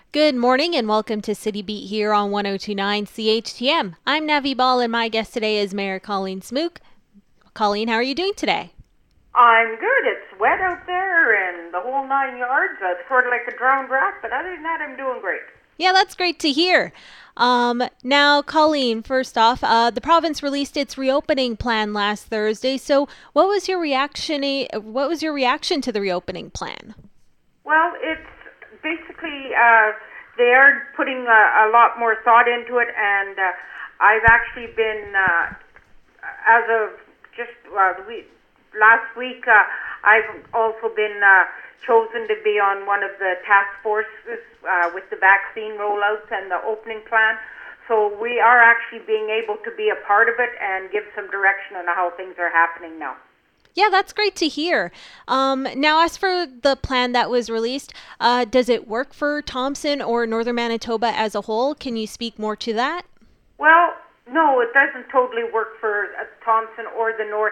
Good morning and welcome to City Beat here on 1029 CHTM. I'm Navi Ball and my guest today is Mayor Colleen Smook. Colleen, how are you doing today? I'm good. It's wet out there and the whole 9 yards. It's sort of like a drowned rat, but other than that, I'm doing great. Yeah, that's great to hear. Now, Colleen, first off, the province released its reopening plan last Thursday. So, what was your reaction? What was your reaction to the reopening plan? Well, it's basically they are putting a lot more thought into it, and I've actually been, as of just last week, I've also been chosen to be on one of the task forces with the vaccine rollouts and the opening plan. So we are actually being able to be a part of it and give some direction on how things are happening now. Yeah, that's great to hear. Now, as for the plan that was released, does it work for Thompson or Northern Manitoba as a whole? Can you speak more to that? Well, no, it doesn't totally work for Thompson or the North.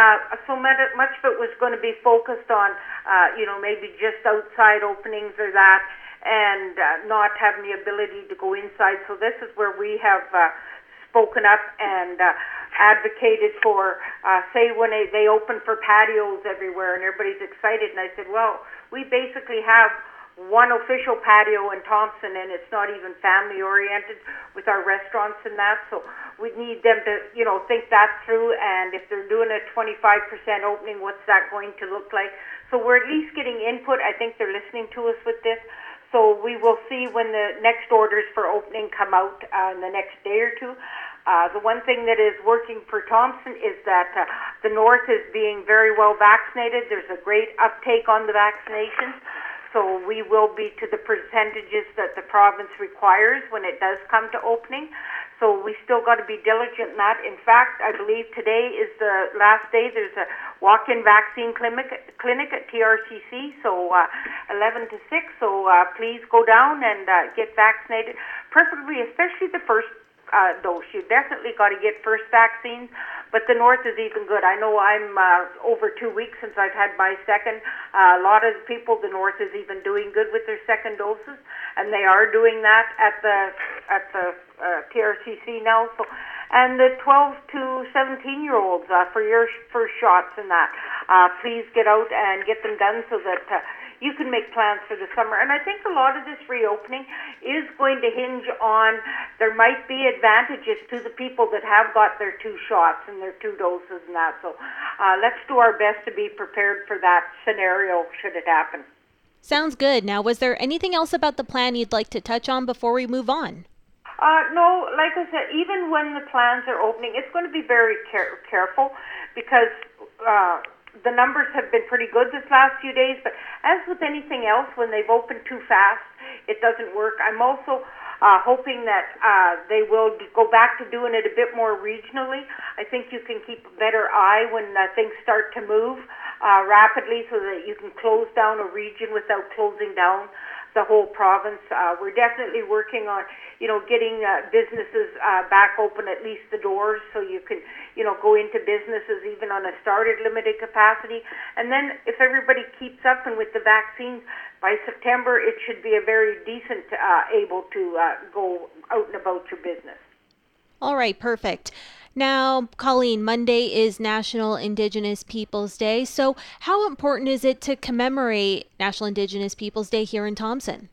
So much of it was going to be focused on, maybe just outside openings or that, and not having the ability to go inside. So this is where we have spoken up and advocated for, say, when they open for patios everywhere and everybody's excited. And I said, well, we basically have one official patio in Thompson, and it's not even family oriented with our restaurants and that. So we need them to, think that through. And if they're doing a 25% opening, what's that going to look like? So we're at least getting input. I think they're listening to us with this. So we will see when the next orders for opening come out in the next day or two. The one thing that is working for Thompson is that the North is being very well vaccinated. There's a great uptake on the vaccinations. So we will be to the percentages that the province requires when it does come to opening. So we still got to be diligent in that. In fact, I believe today is the last day. There's a walk-in vaccine clinic at TRCC, so 11 to 6. So please go down and get vaccinated, preferably, especially the first dose. You definitely got to get first vaccines, but the North is even good. I know I'm over 2 weeks since I've had my second. A lot of the people, the North is even doing good with their second doses, and they are doing that at the TRCC now. So, and the 12 to 17-year-olds for your first shots and that, please get out and get them done so that you can make plans for the summer. And I think a lot of this reopening is going to hinge on, there might be advantages to the people that have got their 2 shots and their 2 doses and that. So let's do our best to be prepared for that scenario should it happen. Sounds good. Now, was there anything else about the plan you'd like to touch on before we move on? No, like I said, even when the plans are opening, it's going to be very careful because the numbers have been pretty good this last few days. But as with anything else, when they've opened too fast, it doesn't work. I'm also hoping that they will go back to doing it a bit more regionally. I think you can keep a better eye when things start to move rapidly so that you can close down a region without closing down the whole province. We're definitely working on, getting businesses back open, at least the doors, so you can, go into businesses even on a started limited capacity. And then if everybody keeps up and with the vaccines, by September it should be a very decent able to go out and about your business. All right, perfect. Now, Colleen, Monday is National Indigenous Peoples Day. So how important is it to commemorate National Indigenous Peoples Day here in Thompson?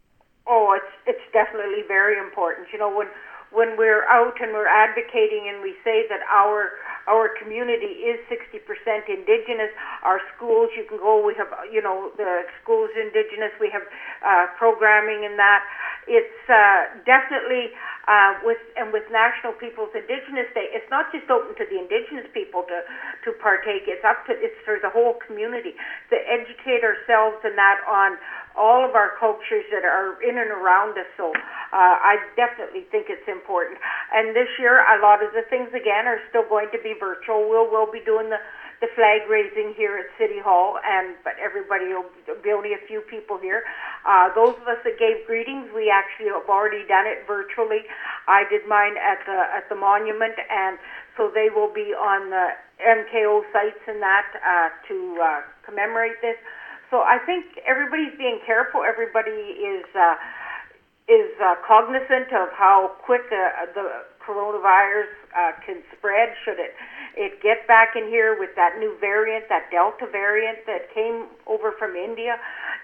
Oh, it's definitely very important. When we're out and we're advocating and we say that our community is 60% Indigenous, our schools, you can go, we have, the schools Indigenous, we have programming in that. It's definitely with National Peoples Indigenous Day, it's not just open to the Indigenous people to partake. It's for the whole community to educate ourselves and that on all of our cultures that are in and around us. So I definitely think it's important. And this year, a lot of the things again are still going to be virtual. We'll be doing the flag raising here at City Hall, but everybody will be only a few people here. Those of us that gave greetings, we actually have already done it virtually. I did mine at the monument, and so they will be on the MKO sites and that to commemorate this. So I think everybody's being careful. Everybody is cognizant of how quick the coronavirus can spread. Should it get back in here with that new variant, that Delta variant that came over from India?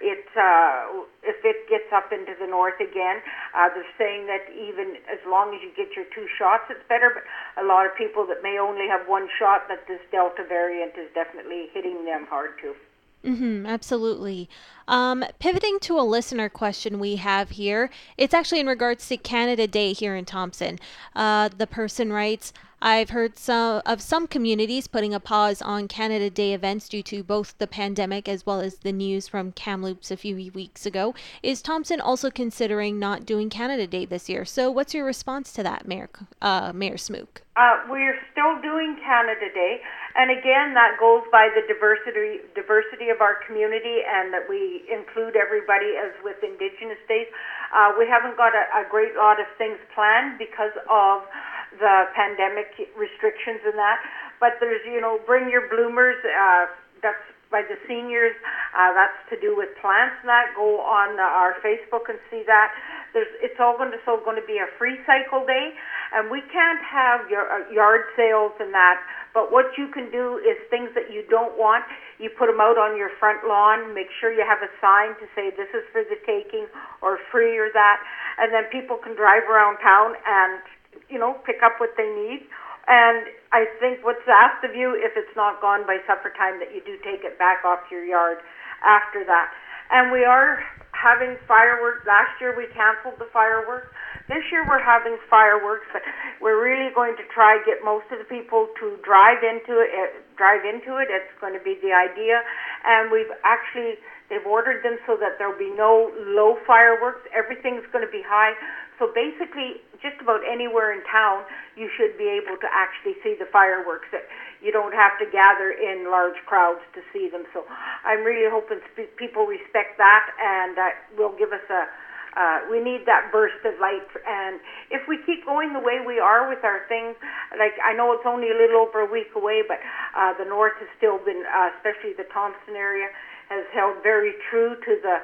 If it gets up into the north again, they're saying that even as long as you get your 2 shots, it's better. But a lot of people that may only have 1 shot, that this Delta variant is definitely hitting them hard too. Absolutely. Pivoting to a listener question we have here. It's actually in regards to Canada Day here in Thompson. The person writes, I've heard some communities putting a pause on Canada Day events due to both the pandemic as well as the news from Kamloops a few weeks ago. Is Thompson also considering not doing Canada Day this year? So what's your response to that, Mayor Smook? We're still doing Canada Day, and again, that goes by the diversity of our community, and that we include everybody as with Indigenous Days. We haven't got a great lot of things planned because of the pandemic restrictions and that, but there's, bring your bloomers, that's by the seniors, that's to do with plants and that. Go on our Facebook and see that. It's all going to be a free cycle day, and we can't have your yard sales and that, but what you can do is things that you don't want, you put them out on your front lawn, make sure you have a sign to say this is for the taking or free or that, and then people can drive around town and, pick up what they need. And I think what's asked of you, if it's not gone by supper time, that you do take it back off your yard after that. And we are having fireworks. Last year we canceled the fireworks. This year we're having fireworks, but we're really going to try to get most of the people to drive into it. It's going to be the idea. And they've ordered them so that there'll be no low fireworks. Everything's going to be high. So basically, just about anywhere in town, you should be able to actually see the fireworks. You don't have to gather in large crowds to see them. So I'm really hoping people respect that, and will give us we need that burst of light. And if we keep going the way we are with our things, like I know it's only a little over a week away, but the North has still been, especially the Thompson area, has held very true to the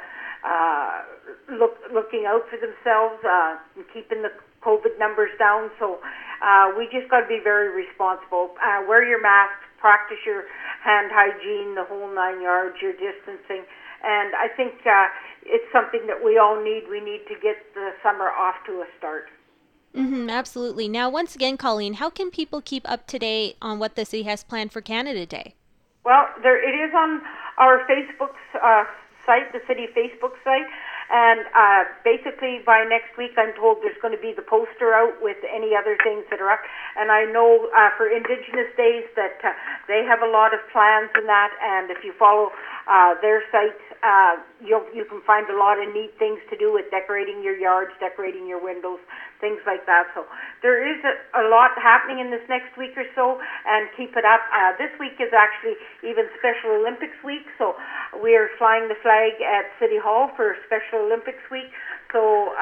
looking out for themselves and keeping the COVID numbers down. So we just got to be very responsible. Wear your mask, practice your hand hygiene, the whole 9 yards, your distancing. And I think it's something that we all need. We need to get the summer off to a start. Absolutely. Now, once again, Colleen, how can people keep up to date on what the city has planned for Canada Day? Well, it is on our Facebook site, the city Facebook site, and basically by next week I'm told there's going to be the poster out with any other things that are up. And I know for Indigenous Days that they have a lot of plans in that, and if you follow their site, you can find a lot of neat things to do with decorating your yards, decorating your windows, things like that. So there is a lot happening in this next week or so, and keep it up. This week is actually even Special Olympics week, so we are flying the flag at City Hall for Special Olympics week. So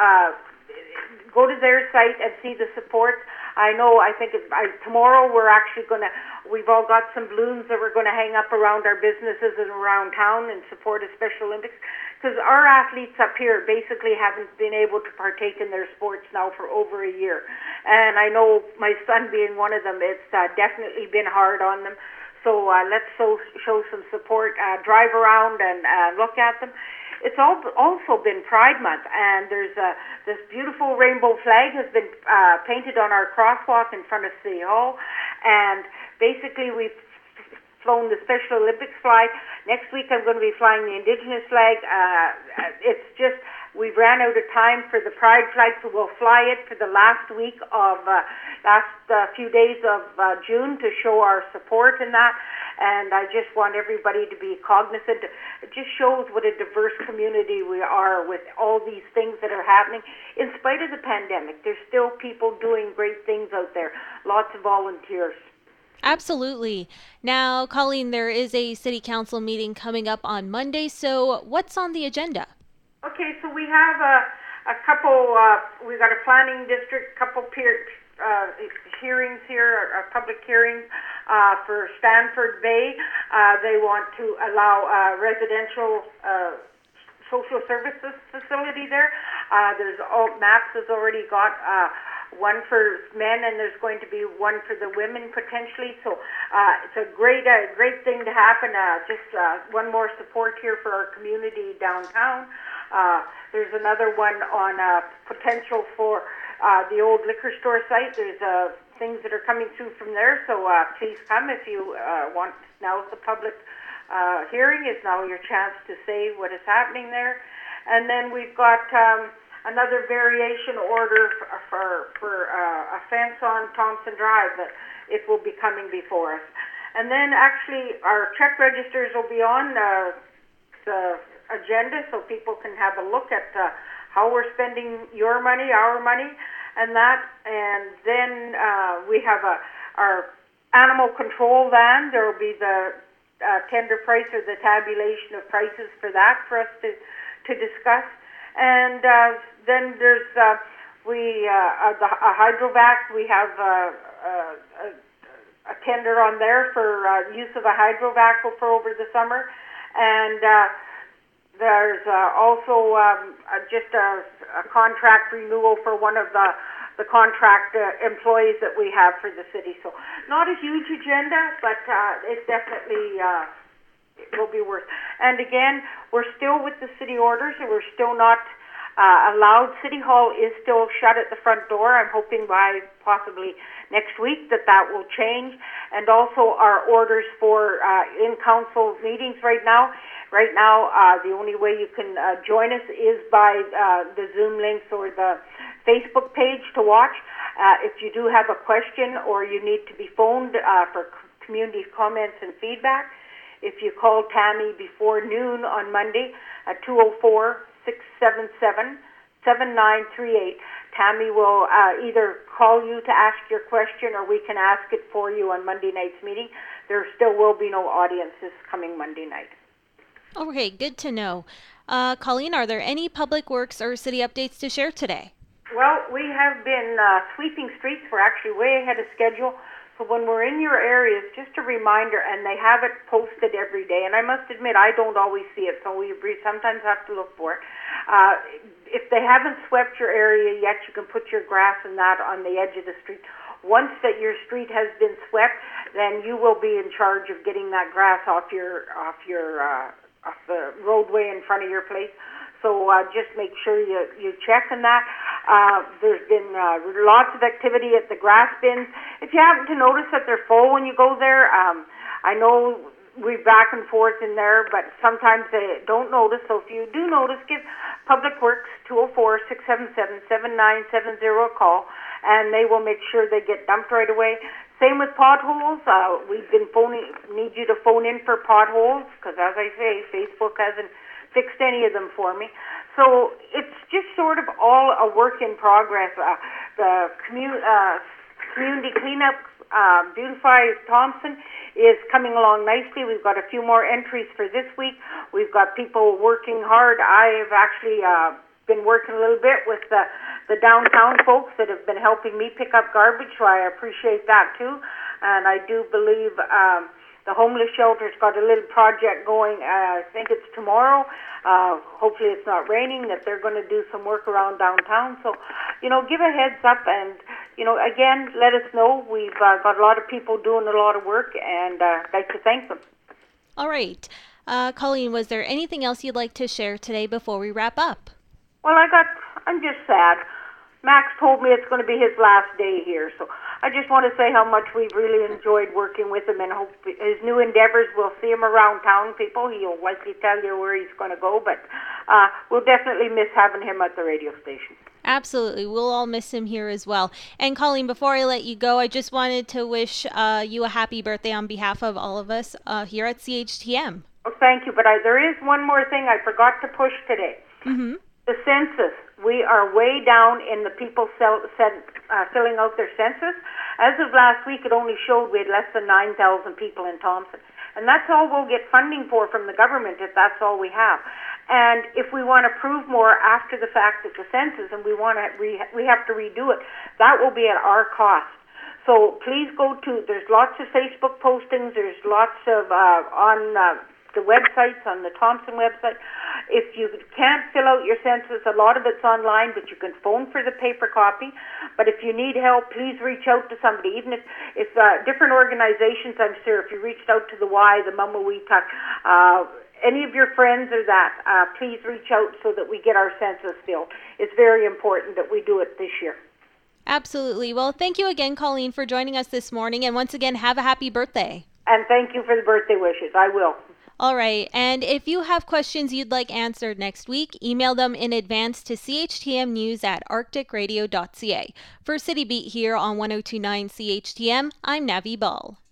go to their site and see the support. I think tomorrow we've all got some balloons that we're going to hang up around our businesses and around town in support of Special Olympics, because our athletes up here basically haven't been able to partake in their sports now for over a year. And I know my son being one of them, it's definitely been hard on them. So let's show some support, drive around and look at them. It's also been Pride Month, and there's this beautiful rainbow flag has been painted on our crosswalk in front of City Hall, and basically we've flown the Special Olympics flag. Next week I'm going to be flying the Indigenous flag. It's just we ran out of time for the Pride flag, so we'll fly it for the last few days of June to show our support in that. And I just want everybody to be cognizant. It just shows what a diverse community we are with all these things that are happening. In spite of the pandemic, there's still people doing great things out there. Lots of volunteers. Absolutely. Now, Colleen, there is a city council meeting coming up on Monday. So what's on the agenda? Okay, so we have a couple, we've got a planning district, couple hearings here, public hearings for Stanford Bay. They want to allow residential social services facility there. Maps has already got one for men, and there's going to be one for the women potentially. So it's a great thing to happen. Just one more support here for our community downtown. There's another one on potential for the old liquor store site. There's things that are coming through from there. So please come if you want. Now the public hearing is now your chance to say what is happening there. And then we've got another variation order for a fence on Thompson Drive that it will be coming before us. And then actually our check registers will be on the agenda so people can have a look at how we're spending your money, our money, and that. And then we have our animal control van. There will be the tender price or the tabulation of prices for that for us to discuss. And then there's a hydrovac. We have a tender on there for use of a hydrovac for over the summer. And there's also just a contract renewal for one of the contract employees that we have for the city. So not a huge agenda, but it definitely it will be worth. And again, we're still with the city orders, and we're still not allowed. City Hall is still shut at the front door. I'm hoping by possibly next week that will change. And also our orders for in-council meetings right now. Right now, the only way you can join us is by the Zoom links or the Facebook page to watch. If you do have a question or you need to be phoned for community comments and feedback, if you call Tammy before noon on Monday at 204-677-7938, Tammy will either call you to ask your question or we can ask it for you on Monday night's meeting. There still will be no audience this coming Monday night. Okay, good to know. Colleen, are there any public works or city updates to share today? Well, we have been sweeping streets. We're actually way ahead of schedule. So when we're in your areas, just a reminder, and they have it posted every day. And I must admit, I don't always see it, so we sometimes have to look for it. If they haven't swept your area yet, you can put your grass and that on the edge of the street. Once that your street has been swept, then you will be in charge of getting that grass off the roadway in front of your place. So just make sure you check on that. There's been lots of activity at the grass bins. If you happen to notice that they're full when you go there, I know we're back and forth in there, but sometimes they don't notice. So if you do notice, give Public Works 204-677-7970 a call, and they will make sure they get dumped right away. Same with potholes. We've been need you to phone in for potholes, because as I say, Facebook hasn't fixed any of them for me. So it's just sort of all a work in progress. The community cleanup, Beautify Thompson, is coming along nicely. We've got a few more entries for this week. We've got people working hard. I have actually been working a little bit with the downtown folks that have been helping me pick up garbage, so I appreciate that too. And I do believe the homeless shelter's got a little project going. I think it's tomorrow. Hopefully it's not raining, that they're going to do some work around downtown. So, give a heads up, and, again, let us know. We've got a lot of people doing a lot of work, and I'd like to thank them. All right. Colleen, was there anything else you'd like to share today before we wrap up? Well, I'm just sad. Max told me it's going to be his last day here, so I just want to say how much we've really enjoyed working with him, and hope his new endeavors, we'll see him around town, people. He'll likely tell you where he's going to go, but we'll definitely miss having him at the radio station. Absolutely. We'll all miss him here as well. And Colleen, before I let you go, I just wanted to wish you a happy birthday on behalf of all of us here at CHTM. Oh, thank you, but there is one more thing I forgot to push today. Mm-hmm. The census. We are way down in the people filling out their census. As of last week, it only showed we had less than 9,000 people in Thompson. And that's all we'll get funding for from the government if that's all we have. And if we want to prove more after the fact of the census and we have to redo it, that will be at our cost. So please there's lots of Facebook postings, there's lots of on the websites, on the Thompson website. If you can't fill out your census, a lot of it's online, but you can phone for the paper copy. But if you need help, please reach out to somebody. Even if different organizations, I'm sure, if you reached out to the Y, the Mamaweetuck, any of your friends or that, please reach out so that we get our census filled. It's very important that we do it this year. Absolutely. Well, thank you again, Colleen, for joining us this morning. And once again, have a happy birthday. And thank you for the birthday wishes. I will. All right. And if you have questions you'd like answered next week, email them in advance to CHTMnews@arcticradio.ca. For City Beat here on 102.9 CHTM, I'm Navi Ball.